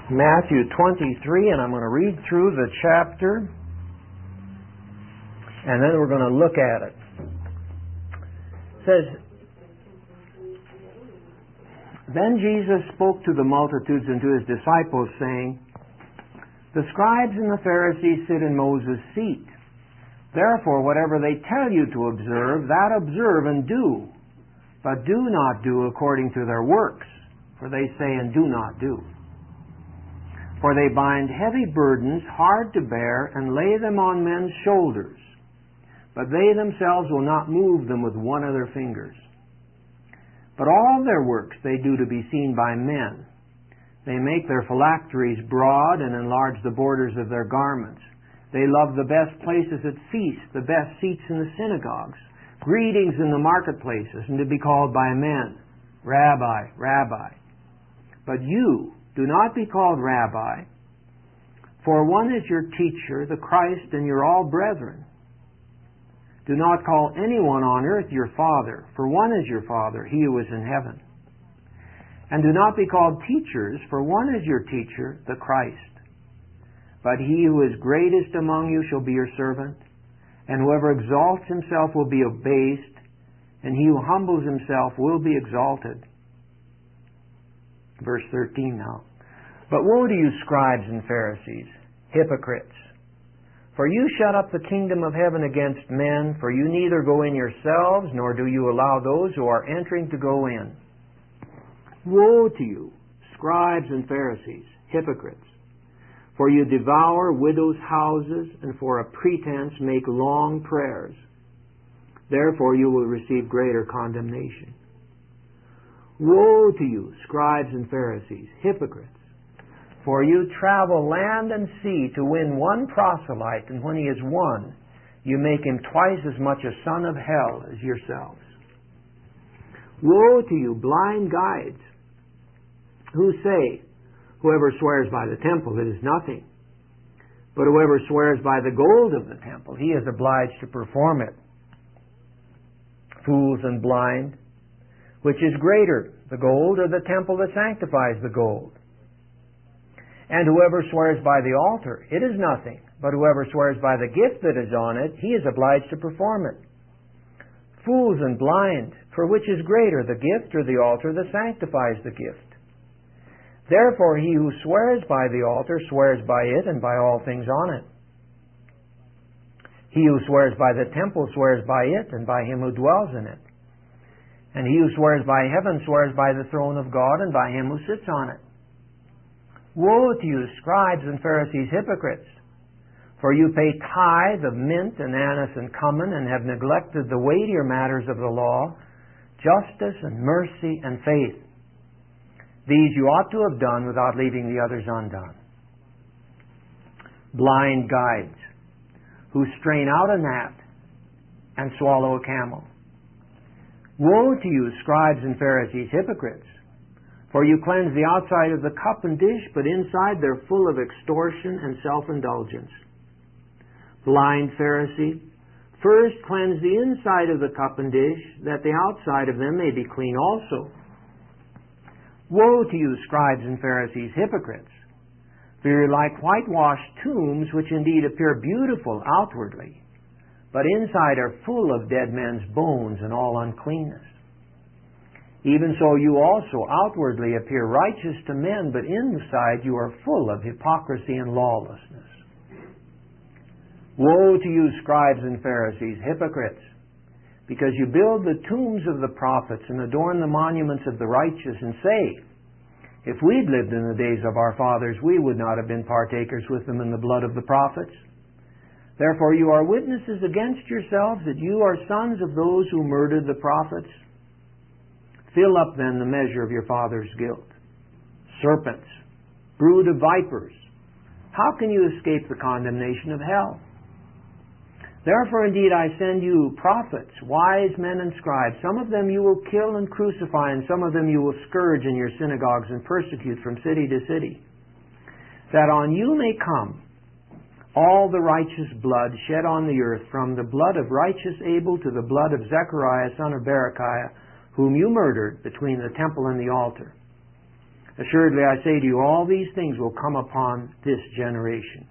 Matthew 23, and I'm going to read through the chapter, and then we're going to look at it. It says, Then Jesus spoke to the multitudes and to his disciples, saying, The scribes and the Pharisees sit in Moses' seat. Therefore, whatever they tell you to observe, that observe and do. But do not do according to their works, for they say and do not do. For they bind heavy burdens, hard to bear, and lay them on men's shoulders. But they themselves will not move them with one of their fingers. But all their works they do to be seen by men. They make their phylacteries broad and enlarge the borders of their garments. They love the best places at feasts, the best seats in the synagogues, greetings in the marketplaces, and to be called by men, Rabbi, Rabbi. But you, do not be called Rabbi, for one is your teacher, the Christ, and you're all brethren. Do not call anyone on earth your father, for one is your Father, he who is in heaven. And do not be called teachers, for one is your teacher, the Christ. But he who is greatest among you shall be your servant, and whoever exalts himself will be abased, and he who humbles himself will be exalted. Verse 13 now. But woe to you, scribes and Pharisees, hypocrites! For you shut up the kingdom of heaven against men, for you neither go in yourselves, nor do you allow those who are entering to go in. Woe to you, scribes and Pharisees, hypocrites! For you devour widows' houses, and for a pretense make long prayers. Therefore you will receive greater condemnation. Woe to you, scribes and Pharisees, hypocrites! For you travel land and sea to win one proselyte, and when he is won, you make him twice as much a son of hell as yourselves. Woe to you, blind guides, who say, Whoever swears by the temple, it is nothing. But whoever swears by the gold of the temple, he is obliged to perform it. Fools and blind, which is greater, the gold or the temple that sanctifies the gold? And whoever swears by the altar, it is nothing. But whoever swears by the gift that is on it, he is obliged to perform it. Fools and blind, for which is greater, the gift or the altar that sanctifies the gift? Therefore he who swears by the altar swears by it and by all things on it. He who swears by the temple swears by it and by him who dwells in it. And he who swears by heaven swears by the throne of God and by him who sits on it. Woe to you, scribes and Pharisees, hypocrites! For you pay tithe of mint and anise and cumin, and have neglected the weightier matters of the law, justice and mercy and faith. These you ought to have done without leaving the others undone. Blind guides, who strain out a gnat and swallow a camel. Woe to you, scribes and Pharisees, hypocrites! For you cleanse the outside of the cup and dish, but inside they're full of extortion and self-indulgence. Blind Pharisee, first cleanse the inside of the cup and dish, that the outside of them may be clean also. Woe to you, scribes and Pharisees, hypocrites! For you're like whitewashed tombs, which indeed appear beautiful outwardly, but inside are full of dead men's bones and all uncleanness. Even so you also outwardly appear righteous to men, but inside you are full of hypocrisy and lawlessness. Woe to you, scribes and Pharisees, hypocrites! Because you build the tombs of the prophets and adorn the monuments of the righteous, and say, If we'd lived in the days of our fathers, we would not have been partakers with them in the blood of the prophets. Therefore you are witnesses against yourselves that you are sons of those who murdered the prophets. Fill up then the measure of your father's guilt. Serpents, brood of vipers, how can you escape the condemnation of hell? Therefore indeed I send you prophets, wise men and scribes. Some of them you will kill and crucify, and some of them you will scourge in your synagogues and persecute from city to city, that on you may come all the righteous blood shed on the earth, from the blood of righteous Abel to the blood of Zechariah son of Berechiah, whom you murdered between the temple and the altar. Assuredly, I say to you, all these things will come upon this generation.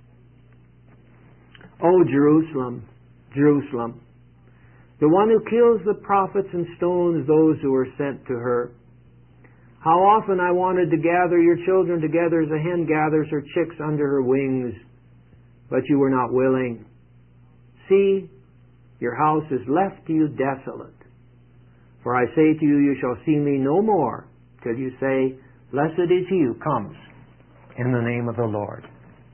O Jerusalem, Jerusalem, the one who kills the prophets and stones those who are sent to her. How often I wanted to gather your children together as a hen gathers her chicks under her wings, but you were not willing. See, your house is left to you desolate. For I say to you, you shall see me no more, till you say, Blessed is he who comes in the name of the Lord.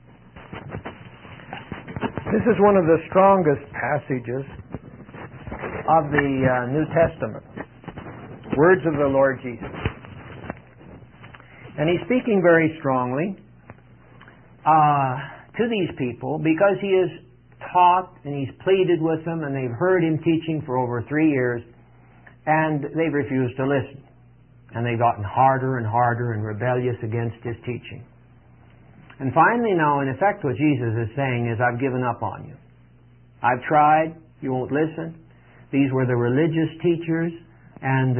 This is one of the strongest passages of the New Testament. Words of the Lord Jesus. And he's speaking very strongly to these people because he has taught and he's pleaded with them and they've heard him teaching for over 3 years and they've refused to listen. And they've gotten harder and harder and rebellious against his teaching. And finally now, in effect, what Jesus is saying is, I've given up on you. I've tried. You won't listen. These were the religious teachers and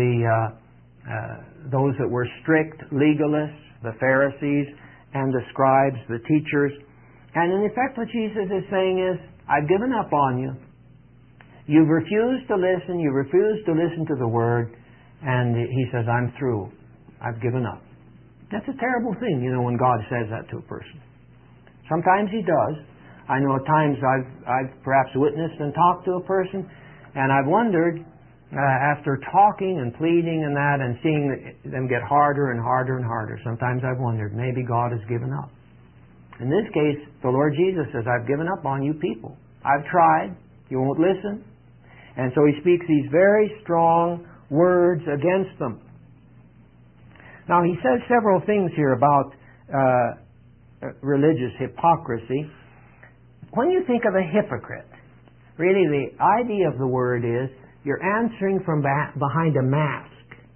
those that were strict legalists, the Pharisees and the scribes, the teachers. And in effect, what Jesus is saying is, I've given up on you. You've refused to listen. You've refused to listen to the Word. And he says, I'm through. I've given up. That's a terrible thing, when God says that to a person. Sometimes he does. I know at times I've perhaps witnessed and talked to a person, and I've wondered, after talking and pleading and that, and seeing them get harder and harder and harder, sometimes I've wondered, maybe God has given up. In this case, the Lord Jesus says, I've given up on you people. I've tried. You won't listen. And so he speaks these very strong words against them. Now, he says several things here about religious hypocrisy. When you think of a hypocrite, really the idea of the word is you're answering from behind a mask.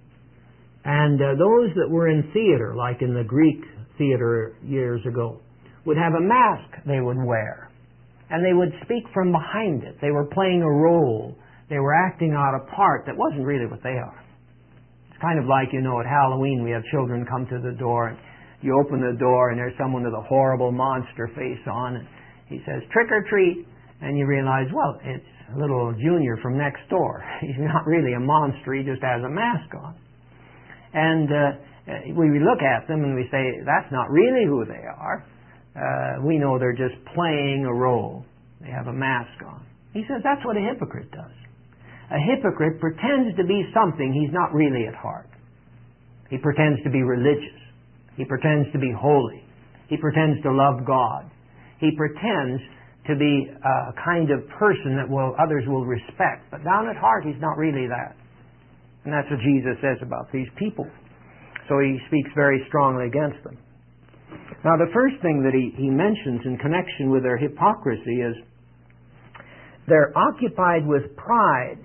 And those that were in theater, like in the Greek theater years ago, would have a mask they would wear. And they would speak from behind it. They were playing a role. They were acting out a part that wasn't really what they are. It's kind of like, at Halloween we have children come to the door and you open the door and there's someone with a horrible monster face on and he says, trick or treat. And you realize, well, it's a little Junior from next door. He's not really a monster, he just has a mask on. And we look at them and we say, that's not really who they are. We know they're just playing a role. They have a mask on. He says that's what a hypocrite does. A hypocrite pretends to be something he's not really at heart. He pretends to be religious. He pretends to be holy. He pretends to love God. He pretends to be a kind of person that others will respect. But down at heart, he's not really that. And that's what Jesus says about these people. So he speaks very strongly against them. Now, the first thing that he mentions in connection with their hypocrisy is they're occupied with pride.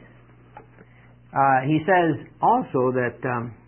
He says also that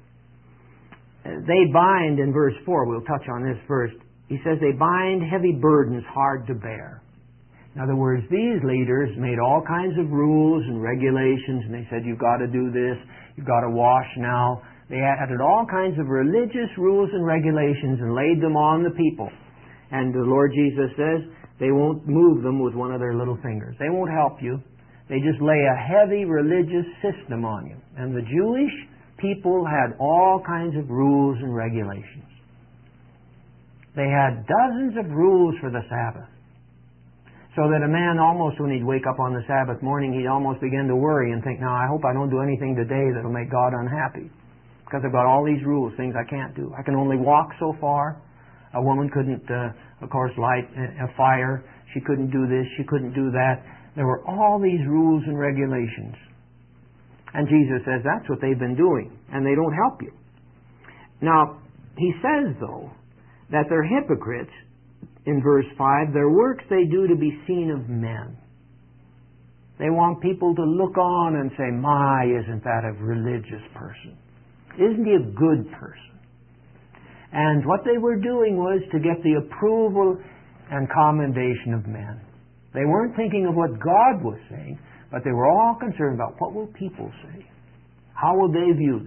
they bind, in verse 4, we'll touch on this first, he says they bind heavy burdens hard to bear. In other words, these leaders made all kinds of rules and regulations, and they said, you've got to do this, you've got to wash now. They added all kinds of religious rules and regulations and laid them on the people. And the Lord Jesus says, they won't move them with one of their little fingers. They won't help you. They just lay a heavy religious system on you. And the Jewish people had all kinds of rules and regulations. They had dozens of rules for the Sabbath. So that a man almost, when he'd wake up on the Sabbath morning, he'd almost begin to worry and think, now I hope I don't do anything today that'll make God unhappy. Because I've got all these rules, things I can't do. I can only walk so far. A woman couldn't, of course, light a fire. She couldn't do this. She couldn't do that. There were all these rules and regulations. And Jesus says that's what they've been doing. And they don't help you. Now, he says, though, that they're hypocrites. In verse 5, their works they do to be seen of men. They want people to look on and say, my, isn't that a religious person? Isn't he a good person? And what they were doing was to get the approval and commendation of men. They weren't thinking of what God was saying, but they were all concerned about what will people say? How will they view this?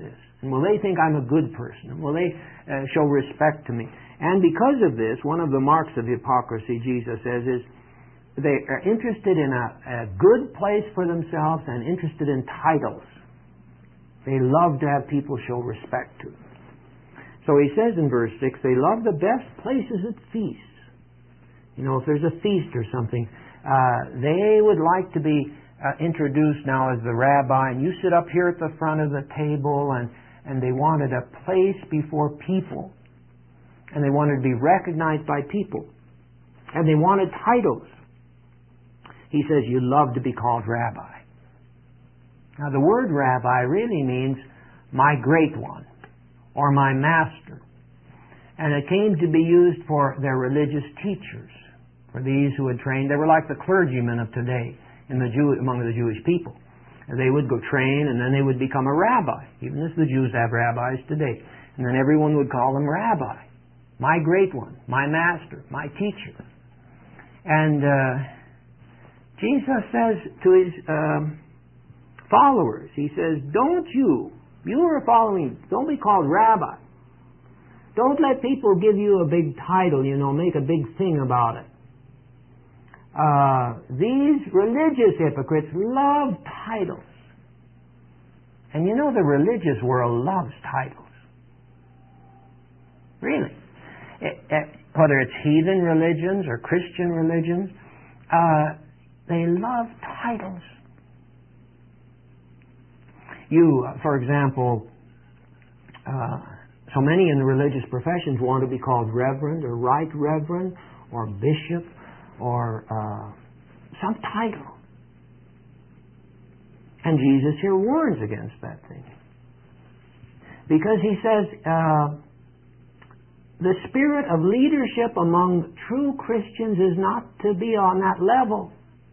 And will they think I'm a good person? And will they show respect to me? And because of this, one of the marks of hypocrisy, Jesus says, is they are interested in a good place for themselves and interested in titles. They love to have people show respect to them. So he says in verse 6, they love the best places at feasts. You know, if there's a feast or something, they would like to be introduced now as the rabbi, and you sit up here at the front of the table, and they wanted a place before people, and they wanted to be recognized by people, and they wanted titles. He says, you love to be called rabbi. Now the word rabbi really means my great one, or my master. And it came to be used for their religious teachers, for these who had trained. They were like the clergymen of today among the Jewish people. And they would go train, and then they would become a rabbi, even as the Jews have rabbis today. And then everyone would call them rabbi, my great one, my master, my teacher. And Jesus says to his followers, he says, you who are following, don't be called rabbi. Don't let people give you a big title, make a big thing about it. These religious hypocrites love titles. And the religious world loves titles. Really. Whether it's heathen religions or Christian religions, they love titles. For example, so many in the religious professions want to be called reverend or right reverend or bishop or some title. And Jesus here warns against that thing. Because he says, the spirit of leadership among true Christians is not to be on that level.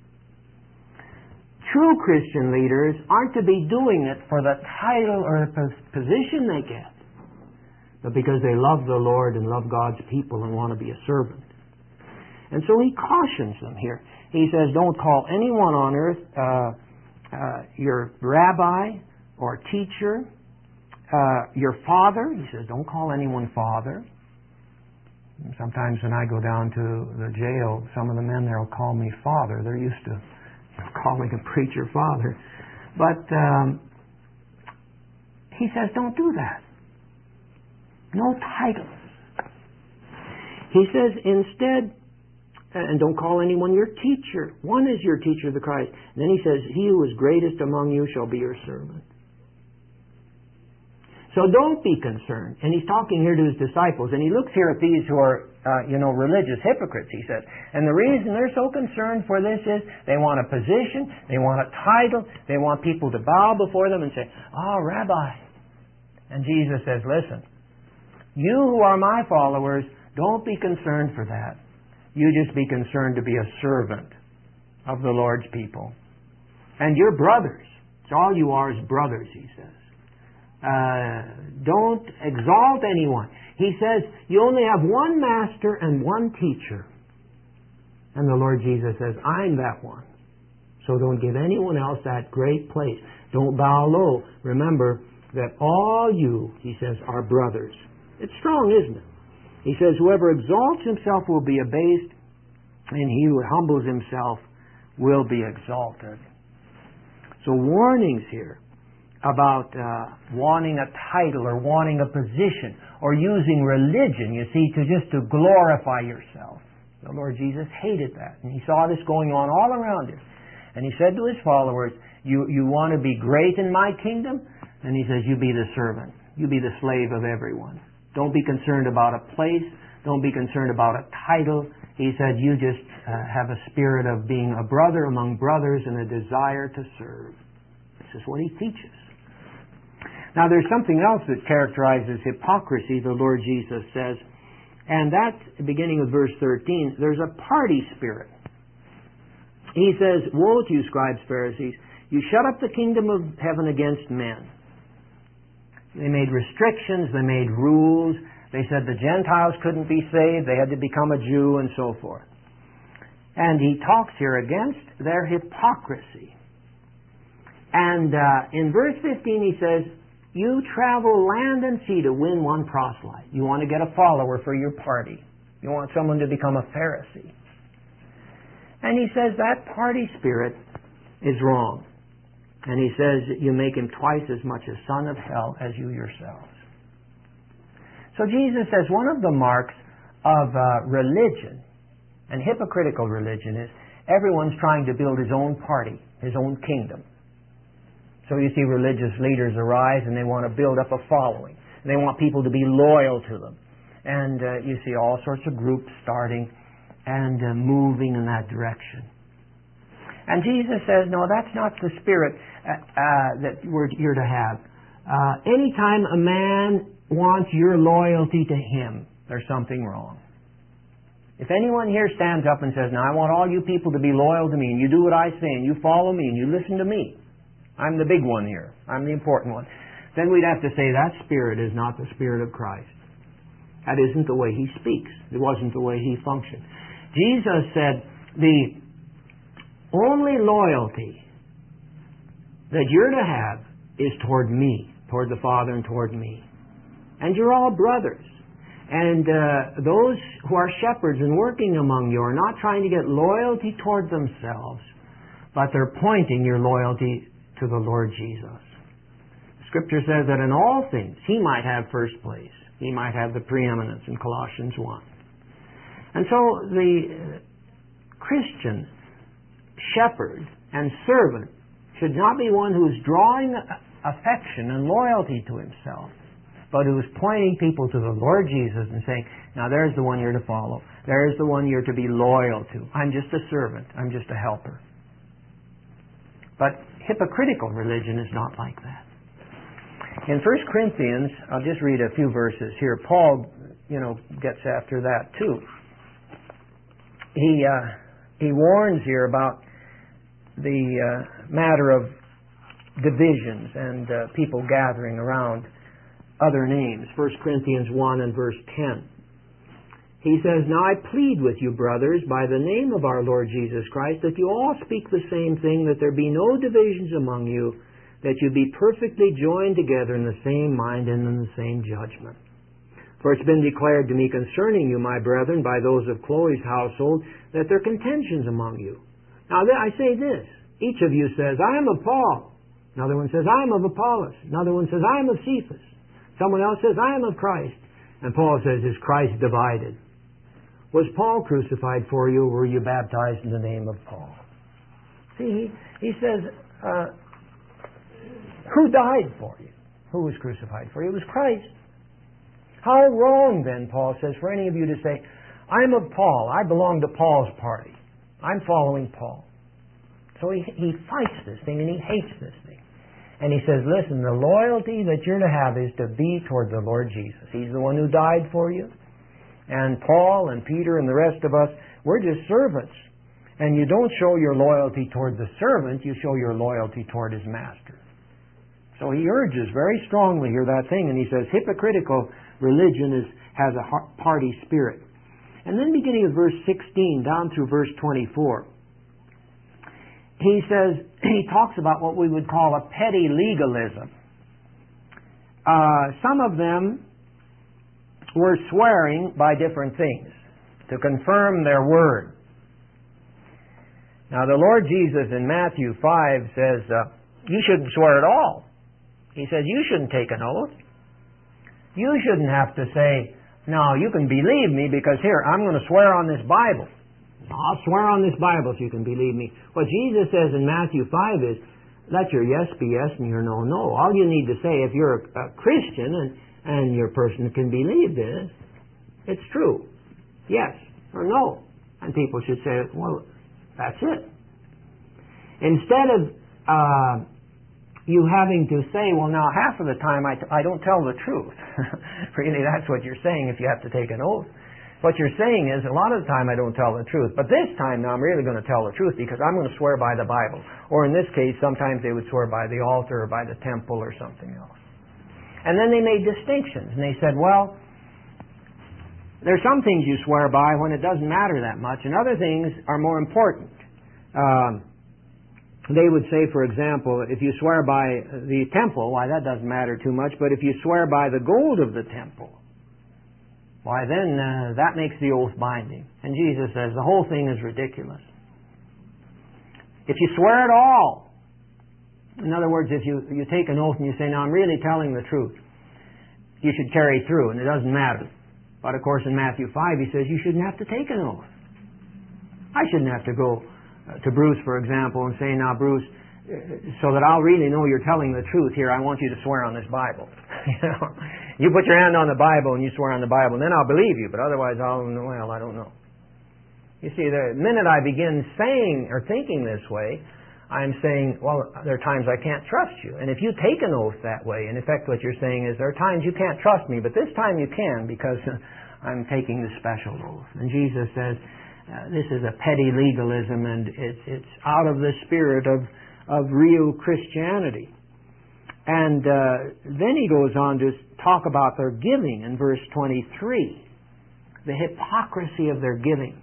True Christian leaders aren't to be doing it for the title or the position they get, but because they love the Lord and love God's people and want to be a servant. And so he cautions them here. He says, don't call anyone on earth your rabbi or teacher, your father. He says, don't call anyone father. Sometimes when I go down to the jail, some of the men there will call me father. They're used to calling a preacher father. But he says, don't do that. No titles. He says, instead, and don't call anyone your teacher. One is your teacher, the Christ. And then he says, he who is greatest among you shall be your servant. So don't be concerned. And he's talking here to his disciples. And he looks here at these who are, religious hypocrites, he says. And the reason they're so concerned for this is they want a position, they want a title, they want people to bow before them and say, Rabbi. And Jesus says, listen, you who are my followers, don't be concerned for that. You just be concerned to be a servant of the Lord's people. And you're brothers. It's all you are is brothers, he says. Don't exalt anyone. He says, you only have one master and one teacher. And the Lord Jesus says, I'm that one. So don't give anyone else that great place. Don't bow low. Remember that all you, he says, are brothers. It's strong, isn't it? He says, whoever exalts himself will be abased, and he who humbles himself will be exalted. So warnings here about wanting a title or wanting a position or using religion, you see, to glorify yourself. The Lord Jesus hated that. And he saw this going on all around him. And he said to his followers, you want to be great in my kingdom? And he says, you be the servant. You be the slave of everyone. Don't be concerned about a place. Don't be concerned about a title. He said, you just have a spirit of being a brother among brothers and a desire to serve. This is what he teaches. Now there's something else that characterizes hypocrisy, the Lord Jesus says, and that's beginning with verse 13. There's a party spirit. He says, woe to you, scribes, Pharisees, you shut up the kingdom of heaven against men. They made restrictions, they made rules, they said the Gentiles couldn't be saved, they had to become a Jew, and so forth. And he talks here against their hypocrisy. And in verse 15 he says, You travel land and sea to win one proselyte. You want to get a follower for your party. You want someone to become a Pharisee. And he says that party spirit is wrong. And he says that you make him twice as much a son of hell as you yourselves. So Jesus says one of the marks of religion, and hypocritical religion, is everyone's trying to build his own party, his own kingdom. So you see religious leaders arise and they want to build up a following. They want people to be loyal to them. And you see all sorts of groups starting and moving in that direction. And Jesus says, no, that's not the spirit that you're to have. Anytime a man wants your loyalty to him, there's something wrong. If anyone here stands up and says, now I want all you people to be loyal to me, and you do what I say, and you follow me, and you listen to me, I'm the big one here, I'm the important one, then we'd have to say that spirit is not the Spirit of Christ. That isn't the way he speaks. It wasn't the way he functioned. Jesus said, the only loyalty that you're to have is toward me, toward the Father and toward me. And you're all brothers. And those who are shepherds and working among you are not trying to get loyalty toward themselves, but they're pointing your loyalty to the Lord Jesus. Scripture says that in all things he might have first place. He might have the preeminence in Colossians 1. And so the Christian shepherd and servant should not be one who is drawing affection and loyalty to himself, but who is pointing people to the Lord Jesus and saying, now there's the one you're to follow. There's the one you're to be loyal to. I'm just a servant. I'm just a helper. But hypocritical religion is not like that. In 1 Corinthians, I'll just read a few verses here. Paul, gets after that too. He warns here about the matter of divisions and people gathering around other names. 1 Corinthians 1 and verse 10. He says, now I plead with you, brothers, by the name of our Lord Jesus Christ, that you all speak the same thing, that there be no divisions among you, that you be perfectly joined together in the same mind and in the same judgment. For it's been declared to me concerning you, my brethren, by those of Chloe's household, that there are contentions among you. Now I say this, each of you says, I am of Paul. Another one says, I am of Apollos. Another one says, I am of Cephas. Someone else says, I am of Christ. And Paul says, is Christ divided? Was Paul crucified for you, or were you baptized in the name of Paul? See, he says, who died for you? Who was crucified for you? It was Christ. How wrong then, Paul says, for any of you to say, I'm of Paul. I belong to Paul's party. I'm following Paul. So he fights this thing and he hates this thing. And he says, listen, the loyalty that you're to have is to be toward the Lord Jesus. He's the one who died for you. And Paul and Peter and the rest of us, we're just servants. And you don't show your loyalty toward the servant, you show your loyalty toward his master. So he urges very strongly here that thing, and he says hypocritical religion has a party spirit. And then beginning with verse 16 down through verse 24, he talks about what we would call a petty legalism. Some of them were swearing by different things to confirm their word. Now the Lord Jesus in Matthew 5 says, you shouldn't swear at all. He says, you shouldn't take an oath. You shouldn't have to say, no, you can believe me because here, I'm going to swear on this Bible. I'll swear on this Bible so you can believe me. What Jesus says in Matthew 5 is, let your yes be yes and your no, no. All you need to say if you're a Christian and your person can believe this, it's true. Yes or no. And people should say, well, that's it. Instead of you having to say, well, now half of the time I don't tell the truth. Really, that's what you're saying if you have to take an oath. What you're saying is, a lot of the time I don't tell the truth, but this time now I'm really going to tell the truth because I'm going to swear by the Bible. Or in this case, sometimes they would swear by the altar or by the temple or something else. And then they made distinctions, and they said, well, there's some things you swear by when it doesn't matter that much, and other things are more important. they would say, for example, if you swear by the temple, why, that doesn't matter too much, but if you swear by the gold of the temple, why, then that makes the oath binding. And Jesus says the whole thing is ridiculous. If you swear at all, in other words, if you take an oath and you say, now I'm really telling the truth, you should carry through, and it doesn't matter. But of course in Matthew 5 he says you shouldn't have to take an oath. I shouldn't have to go to Bruce, for example, and say, now Bruce, so that I'll really know you're telling the truth here, I want you to swear on this Bible. You put your hand on the Bible and you swear on the Bible, and then I'll believe you, but otherwise I don't know. You see, the minute I begin saying or thinking this way, I'm saying, well, there are times I can't trust you. And if you take an oath that way, in effect what you're saying is, there are times you can't trust me, but this time you can because I'm taking the special oath. And Jesus says, this is a petty legalism, and it's out of the spirit of real Christianity. And then he goes on to talk about their giving in verse 23. The hypocrisy of their giving.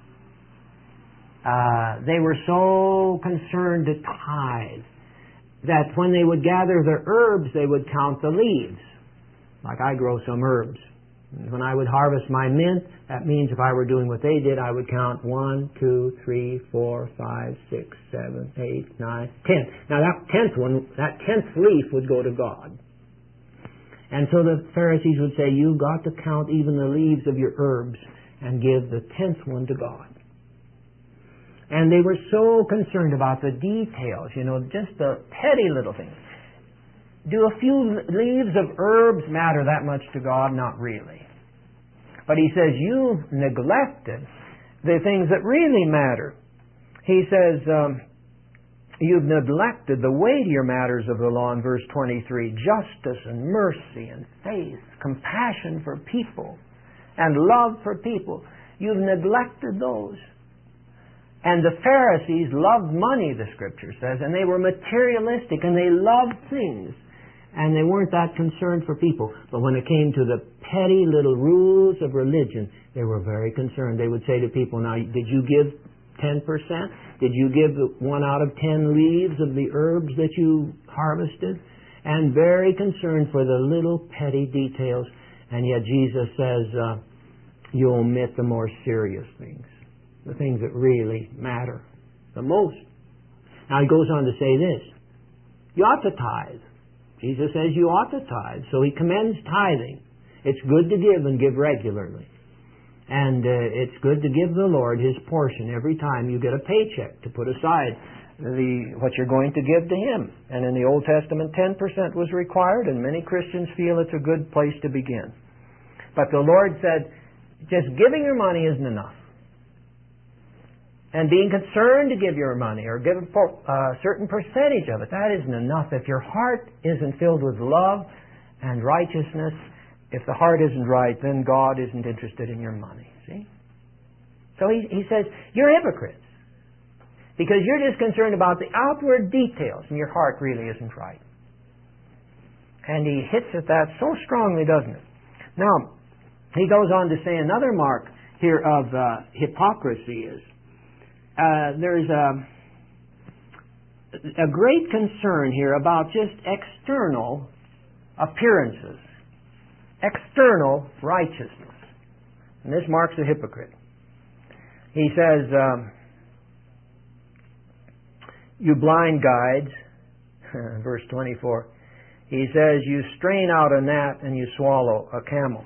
They were so concerned to tithe that when they would gather their herbs, they would count the leaves. Like I grow some herbs. When I would harvest my mint, that means if I were doing what they did, I would count 1, 2, 3, 4, 5, 6, 7, 8, 9, 10. Now that 10th leaf would go to God. And so the Pharisees would say, you've got to count even the leaves of your herbs and give the 10th one to God. And they were so concerned about the details, just the petty little things. Do a few leaves of herbs matter that much to God? Not really. But he says, you've neglected the things that really matter. He says, you've neglected the weightier matters of the law in verse 23, justice and mercy and faith, compassion for people, and love for people. You've neglected those. And the Pharisees loved money, the Scripture says, and they were materialistic, and they loved things. And they weren't that concerned for people. But when it came to the petty little rules of religion, they were very concerned. They would say to people, now, did you give 10%? Did you give 1 out of 10 leaves of the herbs that you harvested? And very concerned for the little petty details. And yet Jesus says, you omit the more serious things. The things that really matter the most. Now he goes on to say this. You ought to tithe. Jesus says you ought to tithe. So he commends tithing. It's good to give and give regularly. And it's good to give the Lord His portion every time you get a paycheck, to put aside what you're going to give to Him. And in the Old Testament, 10% was required, and many Christians feel it's a good place to begin. But the Lord said, just giving your money isn't enough. And being concerned to give your money or give a certain percentage of it, that isn't enough. If your heart isn't filled with love and righteousness, if the heart isn't right, then God isn't interested in your money. See? So he says, you're hypocrites. Because you're just concerned about the outward details and your heart really isn't right. And he hits at that so strongly, doesn't it? Now, he goes on to say another mark here of hypocrisy is, there's a great concern here about just external appearances, external righteousness. And this marks a hypocrite. He says, you blind guides, verse 24, he says, you strain out a gnat and you swallow a camel.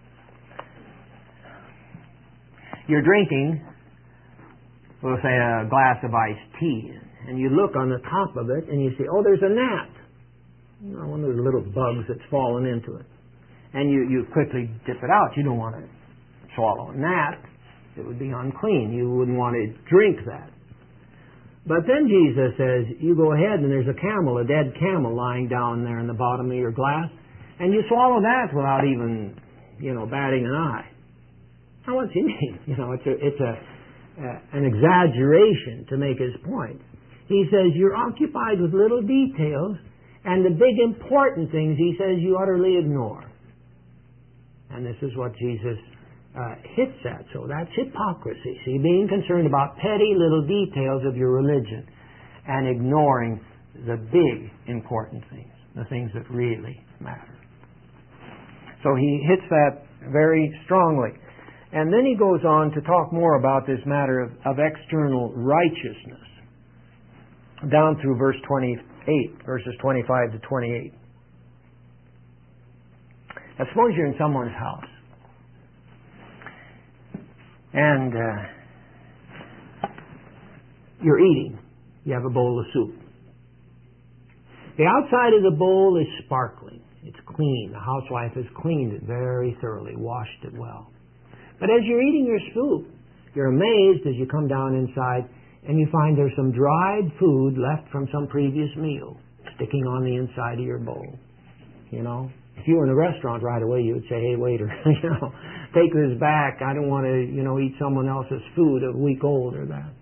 You're drinking, we'll say, a glass of iced tea, and you look on the top of it and you say, oh, there's a gnat. One of those little bugs that's fallen into it. And you quickly dip it out. You don't want to swallow a gnat. It would be unclean. You wouldn't want to drink that. But then Jesus says, you go ahead and there's a camel, a dead camel lying down there in the bottom of your glass, and you swallow that without even, batting an eye. Now what's he mean? It's an exaggeration to make his point. He says you're occupied with little details, and the big important things, he says, you utterly ignore. And this is what Jesus hits at. So that's hypocrisy. See, being concerned about petty little details of your religion. and ignoring the big important things, the things that really matter. So he hits that very strongly. And then he goes on to talk more about this matter of external righteousness, down through verse 28, verses 25 to 28. Now, suppose you're in someone's house, and you're eating. You have a bowl of soup. The outside of the bowl is sparkling. It's clean. The housewife has cleaned it very thoroughly, washed it well. But as you're eating your soup, you're amazed as you come down inside and you find there's some dried food left from some previous meal sticking on the inside of your bowl. You know? If you were in a restaurant right away, you would say, hey, waiter, take this back. I don't want to, eat someone else's food a week old or that.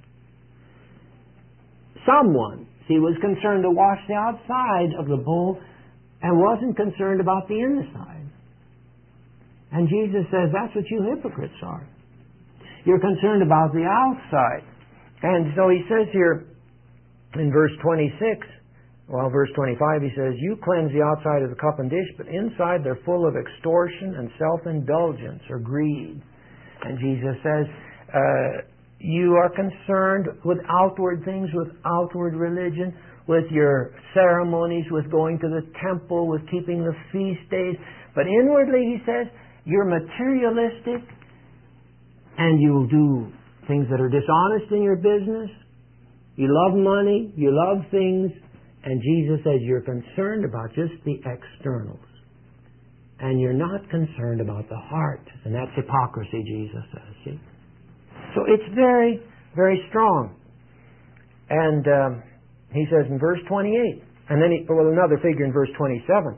Someone, was concerned to wash the outside of the bowl and wasn't concerned about the inside. And Jesus says, that's what you hypocrites are. You're concerned about the outside. And so he says here in verse 26, verse 25, he says, you cleanse the outside of the cup and dish, but inside they're full of extortion and self-indulgence or greed. And Jesus says, you are concerned with outward things, with outward religion, with your ceremonies, with going to the temple, with keeping the feast days. But inwardly, he says, you're materialistic and you'll do things that are dishonest in your business. You love money, you love things, and Jesus says you're concerned about just the externals. And you're not concerned about the heart. And that's hypocrisy, Jesus says. See? So it's very, very strong. And he says in verse 28, and then another figure in verse 27.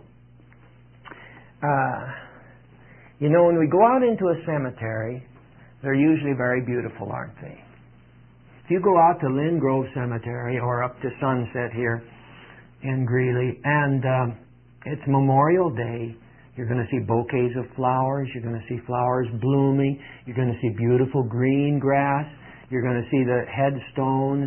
When we go out into a cemetery, they're usually very beautiful, aren't they? If you go out to Lynn Grove Cemetery or up to Sunset here in Greeley, and it's Memorial Day, you're going to see bouquets of flowers. You're going to see flowers blooming. You're going to see beautiful green grass. You're going to see the headstones,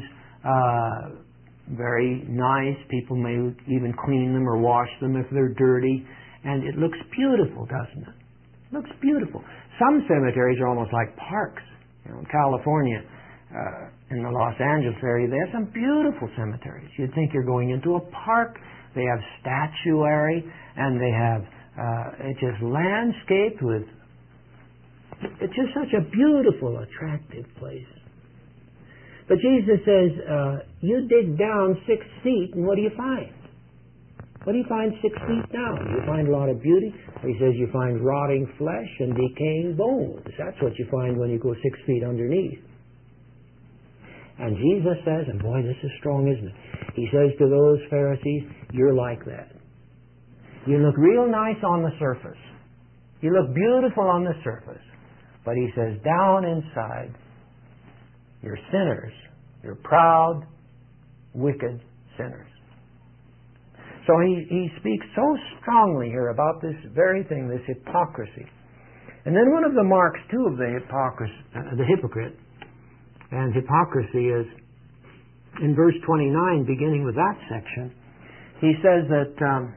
very nice. People may even clean them or wash them if they're dirty. And it looks beautiful, doesn't it? It looks beautiful. Some cemeteries are almost like parks. In California, in the Los Angeles area, they have some beautiful cemeteries. You'd think you're going into a park. They have statuary, and they have it's just landscaped with... It's just such a beautiful, attractive place. But Jesus says, you dig down 6 feet, and what do you find? What do you find 6 feet down? You find a lot of beauty. He says you find rotting flesh and decaying bones. That's what you find when you go 6 feet underneath. And Jesus says, and boy, this is strong, isn't it? He says to those Pharisees, you're like that. You look real nice on the surface. You look beautiful on the surface. But he says, down inside, you're sinners. You're proud, wicked sinners. So he speaks so strongly here about this very thing, this hypocrisy. And then one of the marks, too, of the hypocrite, and hypocrisy is in verse 29, beginning with that section, he says that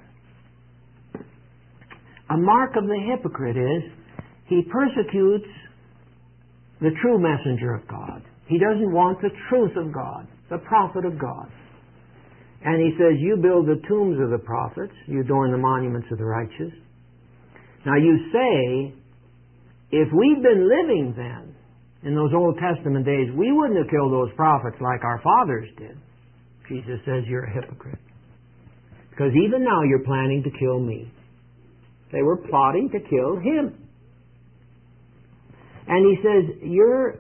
a mark of the hypocrite is he persecutes the true messenger of God. He doesn't want the truth of God, the prophet of God. And he says, you build the tombs of the prophets, you adorn the monuments of the righteous. Now you say, if we'd been living then, in those Old Testament days, we wouldn't have killed those prophets like our fathers did. Jesus says, you're a hypocrite. Because even now you're planning to kill me. They were plotting to kill him. And he says, you're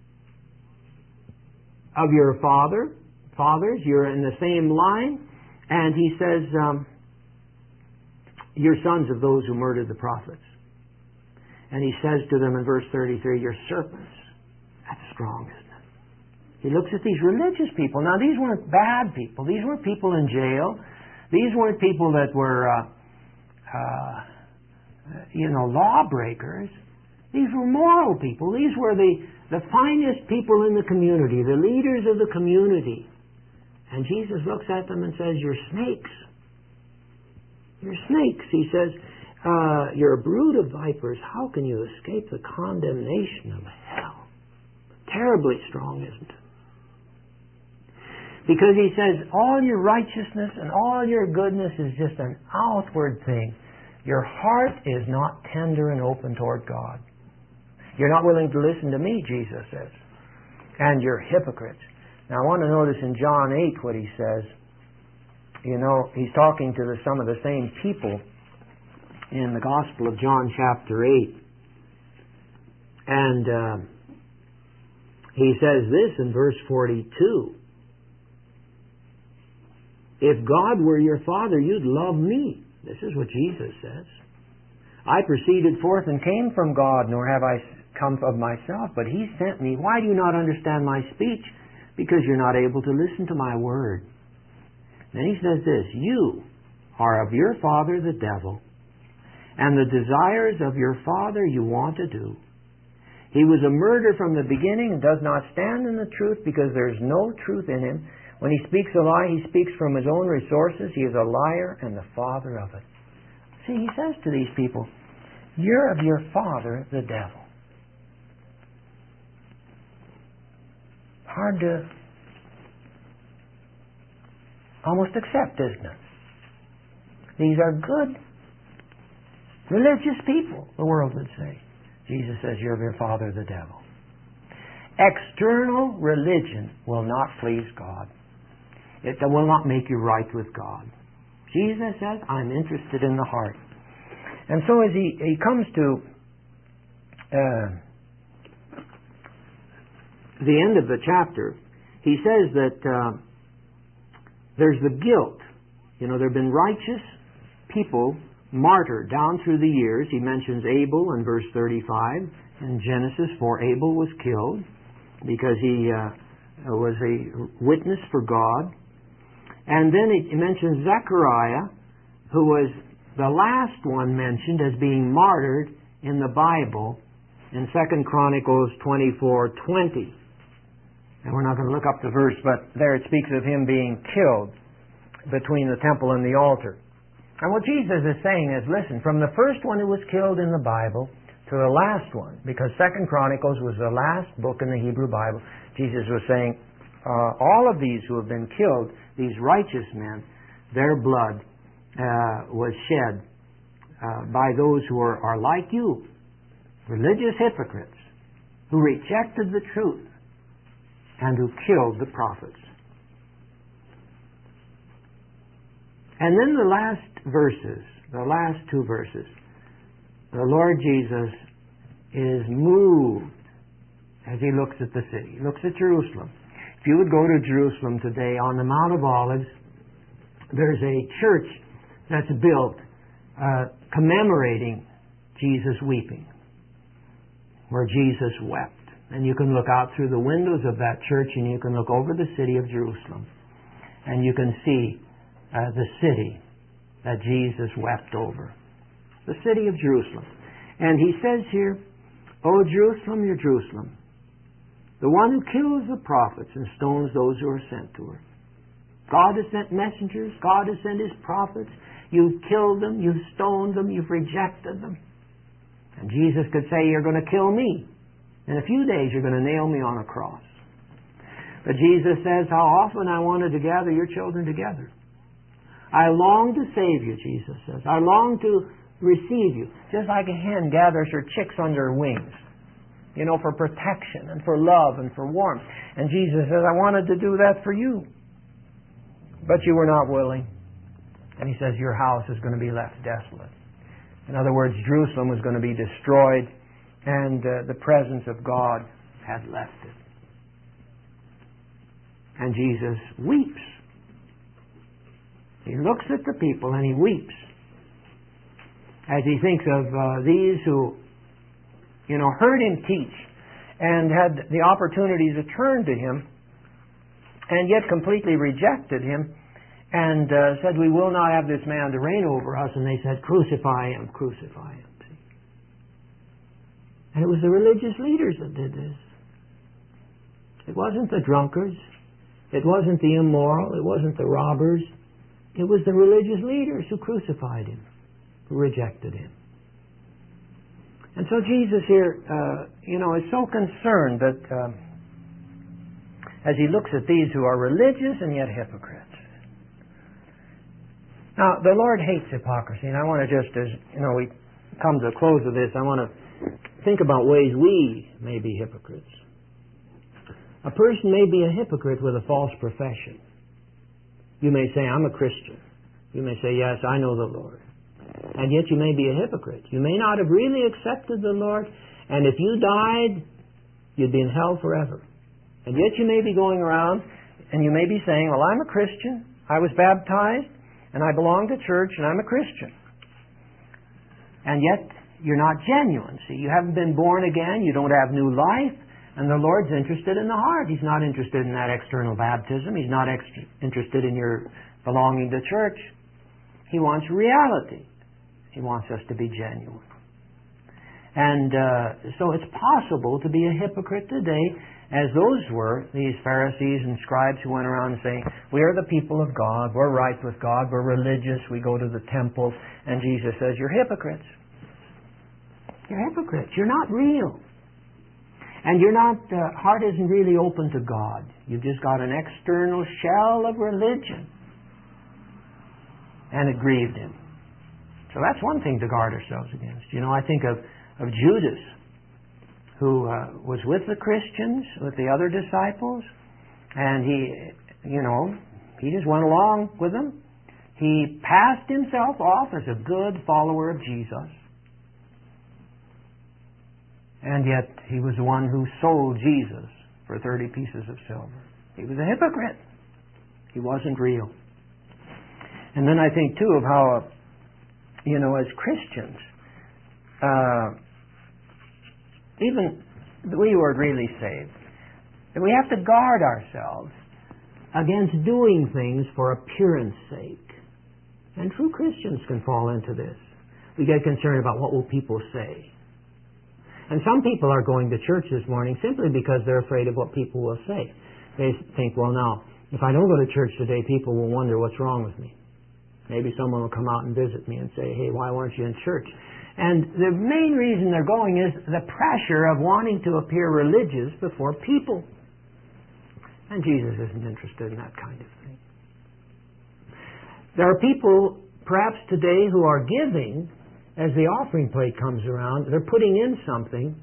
of your fathers, you're in the same line. And he says, you're sons of those who murdered the prophets. And he says to them in verse 33, you're serpents. That's strong, isn't it? He looks at these religious people. Now, these weren't bad people. These weren't people in jail. These weren't people that were, lawbreakers. These were moral people. These were the finest people in the community, the leaders of the community. And Jesus looks at them and says, "You're snakes. You're snakes." He says, "You're a brood of vipers. How can you escape the condemnation of hell?" Terribly strong, isn't it? Because he says, all your righteousness and all your goodness is just an outward thing. Your heart is not tender and open toward God. You're not willing to listen to me, Jesus says. And you're hypocrites. Now I want to notice in John 8 what he says. You know, he's talking to some of the same people in the Gospel of John chapter 8. And he says this in verse 42. "If God were your Father, you'd love me." This is what Jesus says. "I proceeded forth and came from God, nor have I come of myself, but He sent me. Why do you not understand my speech? Because you're not able to listen to my word." Then he says this, "You are of your father the devil, and the desires of your father you want to do. He was a murderer from the beginning and does not stand in the truth because there is no truth in him. When he speaks a lie, he speaks from his own resources. He is a liar and the father of it." See, he says to these people, you're of your father, the devil. Hard to almost accept, isn't it? These are good, religious people, the world would say. Jesus says, you're of your father, the devil. External religion will not please God. It will not make you right with God. Jesus says, I'm interested in the heart. And so as he comes to the end of the chapter, he says that there's the guilt. You know, there have been righteous people martyred down through the years. He mentions Abel in verse 35 in Genesis, for Abel was killed because he was a witness for God. And then he mentions Zechariah, who was the last one mentioned as being martyred in the Bible in 2 Chronicles 24:20. And we're not going to look up the verse, but there it speaks of him being killed between the temple and the altar. And what Jesus is saying is, listen, from the first one who was killed in the Bible to the last one, because 2 Chronicles was the last book in the Hebrew Bible, Jesus was saying, all of these who have been killed, these righteous men, their blood was shed by those who are like you, religious hypocrites, who rejected the truth and who killed the prophets. And then the last verses, the last two verses, the Lord Jesus is moved as He looks at the city. He looks at Jerusalem. If you would go to Jerusalem today on the Mount of Olives, there's a church that's built commemorating Jesus weeping, where Jesus wept. And you can look out through the windows of that church and you can look over the city of Jerusalem and you can see the city that Jesus wept over. The city of Jerusalem. And He says here, "O Jerusalem, your Jerusalem, the one who kills the prophets and stones those who are sent to her. God has sent messengers. God has sent His prophets. You've killed them. You've stoned them. You've rejected them." And Jesus could say, you're going to kill me. In a few days, you're going to nail me on a cross. But Jesus says, how often I wanted to gather your children together. I long to save you, Jesus says. I long to receive you. Just like a hen gathers her chicks under her wings. You know, for protection and for love and for warmth. And Jesus says, I wanted to do that for you. But you were not willing. And He says, your house is going to be left desolate. In other words, Jerusalem was going to be destroyed and the presence of God had left it. And Jesus weeps. He looks at the people and He weeps as He thinks of these who, you know, heard Him teach and had the opportunity to turn to Him and yet completely rejected Him and said, we will not have this man to reign over us. And they said, crucify Him, crucify Him. See? And it was the religious leaders that did this. It wasn't the drunkards. It wasn't the immoral. It wasn't the robbers. It was the religious leaders who crucified him, who rejected him. And so Jesus here, is so concerned that as he looks at these who are religious and yet hypocrites. Now, the Lord hates hypocrisy, and I want to just, as we come to the close of this, I want to think about ways we may be hypocrites. A person may be a hypocrite with a false profession. You may say, I'm a Christian. You may say, yes, I know the Lord. And yet you may be a hypocrite. You may not have really accepted the Lord, and if you died, you'd be in hell forever. And yet you may be going around, and you may be saying, well, I'm a Christian. I was baptized, and I belong to church, and I'm a Christian. And yet you're not genuine. See, you haven't been born again. You don't have new life. And the Lord's interested in the heart. He's not interested in that external baptism. He's not interested in your belonging to church. He wants reality. He wants us to be genuine. And so it's possible to be a hypocrite today, as those were, these Pharisees and scribes who went around saying, we are the people of God, we're right with God, we're religious, we go to the temple. And Jesus says, you're hypocrites. You're hypocrites. You're not real. And your heart isn't really open to God. You've just got an external shell of religion. And it grieved him. So that's one thing to guard ourselves against. I think of Judas, who was with the Christians, with the other disciples, and he just went along with them. He passed himself off as a good follower of Jesus. And yet he was the one who sold Jesus for 30 pieces of silver. He was a hypocrite. He wasn't real. And then I think, too, of how, as Christians, even we who are really saved, that we have to guard ourselves against doing things for appearance sake. And true Christians can fall into this. We get concerned about what will people say. And some people are going to church this morning simply because they're afraid of what people will say. They think, well, now, if I don't go to church today, people will wonder what's wrong with me. Maybe someone will come out and visit me and say, hey, why weren't you in church? And the main reason they're going is the pressure of wanting to appear religious before people. And Jesus isn't interested in that kind of thing. There are people, perhaps today, who are giving. As the offering plate comes around, they're putting in something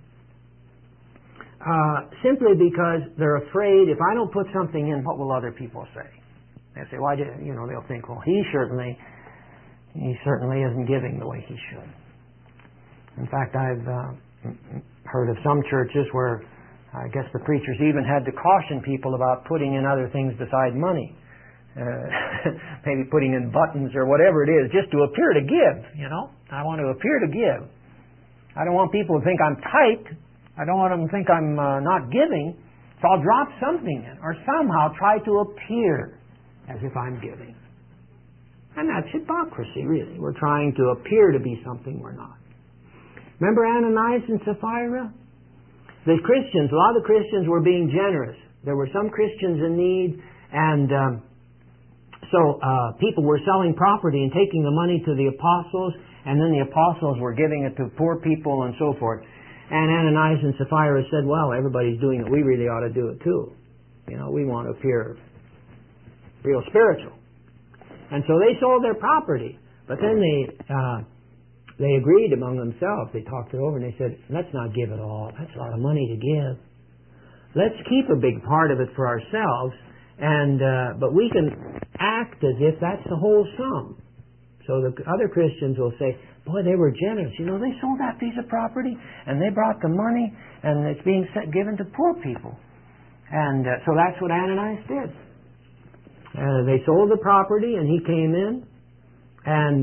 simply because they're afraid, if I don't put something in, what will other people say? They say, why did they'll think, well, he certainly isn't giving the way he should. In fact, I've heard of some churches where I guess the preachers even had to caution people about putting in other things beside money. Maybe putting in buttons or whatever it is, just to appear to give, I want to appear to give. I don't want people to think I'm tight. I don't want them to think I'm not giving. So I'll drop something in or somehow try to appear as if I'm giving. And that's hypocrisy, really. We're trying to appear to be something we're not. Remember Ananias and Sapphira? The Christians, a lot of the Christians were being generous. There were some Christians in need, and so people were selling property and taking the money to the apostles, and then the apostles were giving it to poor people and so forth. And Ananias and Sapphira said, well, everybody's doing it. We really ought to do it too. We want to appear real spiritual. And so they sold their property. But then they agreed among themselves. They talked it over and they said, let's not give it all. That's a lot of money to give. Let's keep a big part of it for ourselves. But we can act as if that's the whole sum. So the other Christians will say, boy, they were generous. They sold that piece of property and they brought the money and it's being given to poor people. And so that's what Ananias did. They sold the property and he came in. And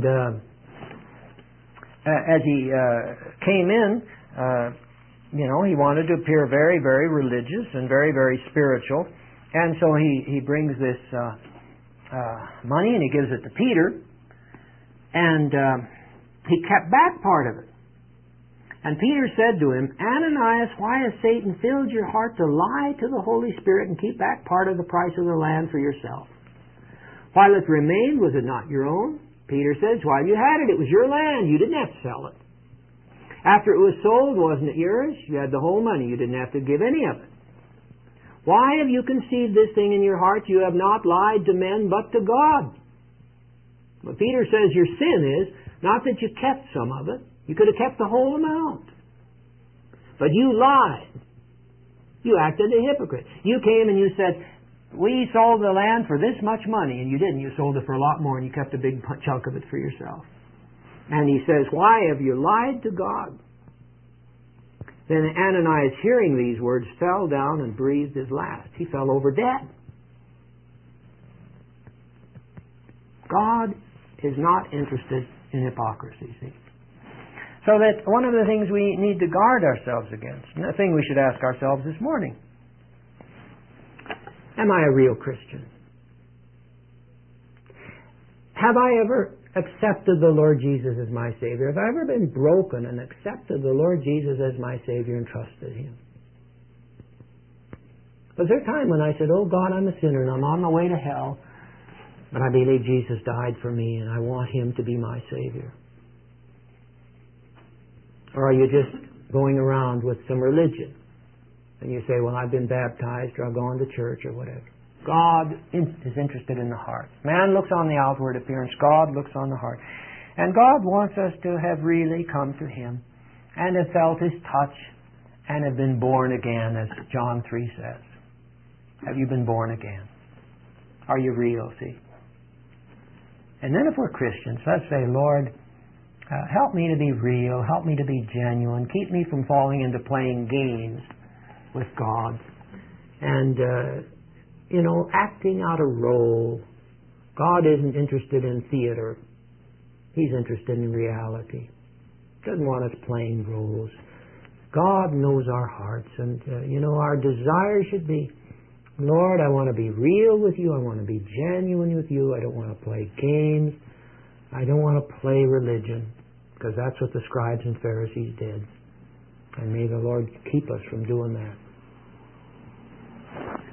as he came in, he wanted to appear very, very religious and very, very spiritual. And so he brings this money and he gives it to Peter. And he kept back part of it. And Peter said to him, Ananias, why has Satan filled your heart to lie to the Holy Spirit and keep back part of the price of the land for yourself? While it remained, was it not your own? Peter says, while you had it, it was your land. You didn't have to sell it. After it was sold, wasn't it yours? You had the whole money. You didn't have to give any of it. Why have you conceived this thing in your heart? You have not lied to men, but to God. But Peter says your sin is not that you kept some of it. You could have kept the whole amount. But you lied. You acted a hypocrite. You came and you said, we sold the land for this much money, and you didn't. You sold it for a lot more, and you kept a big chunk of it for yourself. And he says, why have you lied to God? Then Ananias, hearing these words, fell down and breathed his last. He fell over dead. God is not interested in hypocrisy, see. So that one of the things we need to guard ourselves against, and the thing we should ask ourselves this morning, am I a real Christian? Have I ever accepted the Lord Jesus as my Savior? Have I ever been broken and accepted the Lord Jesus as my Savior and trusted Him? Was there a time when I said, oh God, I'm a sinner and I'm on my way to hell, but I believe Jesus died for me and I want Him to be my Savior? Or are you just going around with some religion? And you say, well, I've been baptized or I've gone to church or whatever. God is interested in the heart. Man looks on the outward appearance. God looks on the heart. And God wants us to have really come to Him and have felt His touch and have been born again, as John 3 says. Have you been born again? Are you real, see? And then if we're Christians, let's say, Lord, help me to be real. Help me to be genuine. Keep me from falling into playing games with God. And, acting out a role. God isn't interested in theater. He's interested in reality. Doesn't want us playing roles. God knows our hearts. And, our desire should be, Lord, I want to be real with You. I want to be genuine with You. I don't want to play games. I don't want to play religion. Because that's what the scribes and Pharisees did. And may the Lord keep us from doing that.